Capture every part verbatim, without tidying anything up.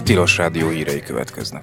Tilos Rádió hírei következnek.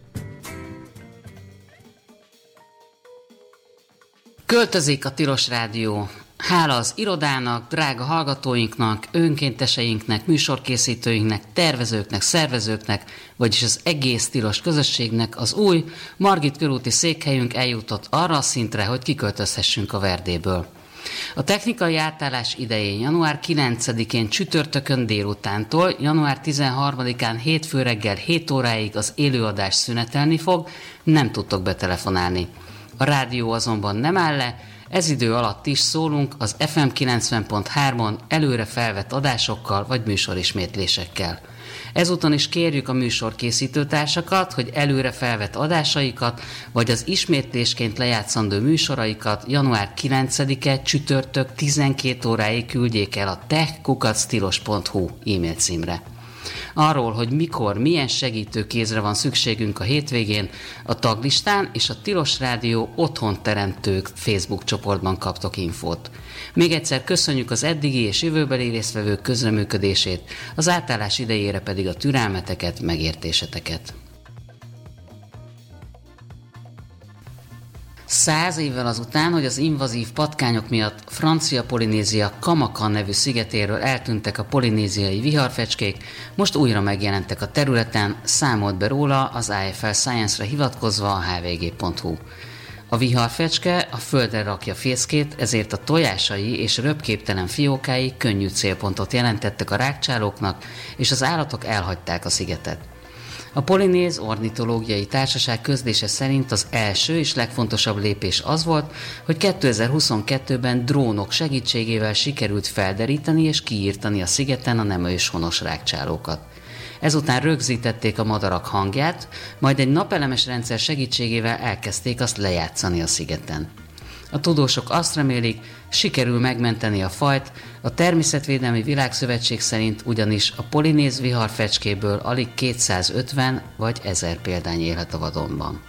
Költözik a Tilos Rádió. Hála az irodának, drága hallgatóinknak, önkénteseinknek, műsorkészítőinknek, tervezőknek, szervezőknek, vagyis az egész tilos közösségnek az új Margit körúti székhelyünk eljutott arra a szintre, hogy kiköltözhessünk a Verdéből. A technikai átállás idején január kilencedikén csütörtökön délutántól január tizenharmadikán hétfő reggel hét óráig az élőadás szünetelni fog, nem tudtok betelefonálni. A rádió azonban nem áll le, ez idő alatt is szólunk az ef em kilencven pont hármon előre felvett adásokkal vagy műsorismétlésekkel. Ezúton is kérjük a műsorkészítőtársakat, hogy előre felvett adásaikat, vagy az ismétlésként lejátszandó műsoraikat január kilencedike csütörtök tizenkét óráig küldjék el a tech kukac tilos pont hu e-mail címre. Arról, hogy mikor, milyen segítőkézre van szükségünk a hétvégén, a taglistán és a Tilos Rádió Otthon Teremtők Facebook csoportban kaptok infót. Még egyszer köszönjük az eddigi és jövőbeli résztvevők közreműködését, az átállás idejére pedig a türelmeteket, megértéseteket. Száz évvel azután, hogy az invazív patkányok miatt Francia Polinézia Kamakan nevű szigetéről eltűntek a polinéziai viharfecskék, most újra megjelentek a területen, számolt be róla az i ef el Science-re hivatkozva a há vé gé pont hu. A viharfecske a földre rakja fészkét, ezért a tojásai és röpképtelen fiókái könnyű célpontot jelentettek a rágcsálóknak, és az állatok elhagyták a szigetet. A Polinéz Ornitológiai Társaság közlése szerint az első és legfontosabb lépés az volt, hogy kétezer-huszonkettőben drónok segítségével sikerült felderíteni és kiírtani a szigeten a nem őshonos rágcsálókat. Ezután rögzítették a madarak hangját, majd egy napelemes rendszer segítségével elkezdték azt lejátszani a szigeten. A tudósok azt remélik, sikerül megmenteni a fajt, a Természetvédelmi Világszövetség szerint ugyanis a polinéz viharfecskéből alig kétszázötven vagy ezer példány élhet a vadonban.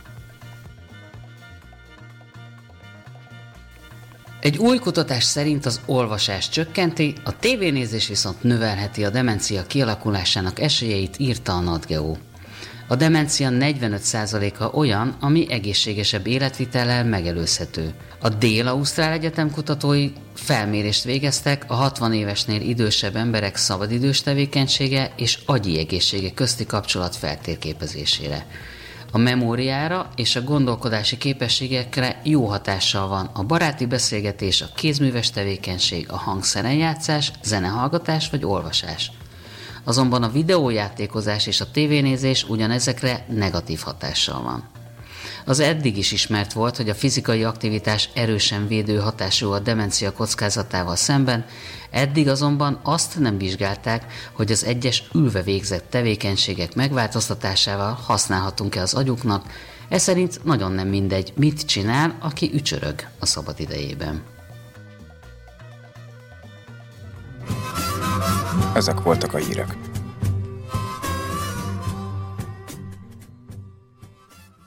Egy új kutatás szerint az olvasás csökkenti, a tévénézés viszont növelheti a demencia kialakulásának esélyeit, írta a NatGeo. A demencia negyvenöt százaléka olyan, ami egészségesebb életvitellel megelőzhető. A Dél-Ausztrál Egyetem kutatói felmérést végeztek a hatvan évesnél idősebb emberek szabadidős tevékenysége és agyi egészsége közti kapcsolat feltérképezésére. A memóriára és a gondolkodási képességekre jó hatással van a baráti beszélgetés, a kézműves tevékenység, a hangszerenjátszás, zenehallgatás vagy olvasás. Azonban a videójátékozás és a tévénézés ugyanezekre negatív hatással van. Az eddig is ismert volt, hogy a fizikai aktivitás erősen védő hatású a demencia kockázatával szemben, eddig azonban azt nem vizsgálták, hogy az egyes ülve végzett tevékenységek megváltoztatásával használhatunk-e az agyuknak, ez szerint nagyon nem mindegy, mit csinál, aki ücsörög a szabadidejében. Ezek voltak a hírek.